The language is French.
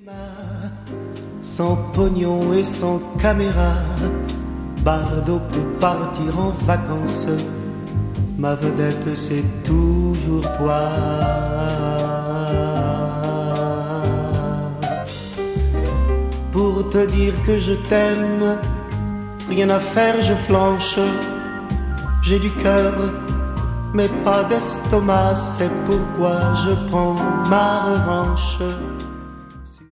Sans pognon et sans caméra, Bardot peut partir en vacances. Ma vedette c'est toujours toi. Pour te dire que je t'aime, rien à faire, je flanche. J'ai du cœur, mais pas d'estomac, c'est pourquoi je prends ma revanche.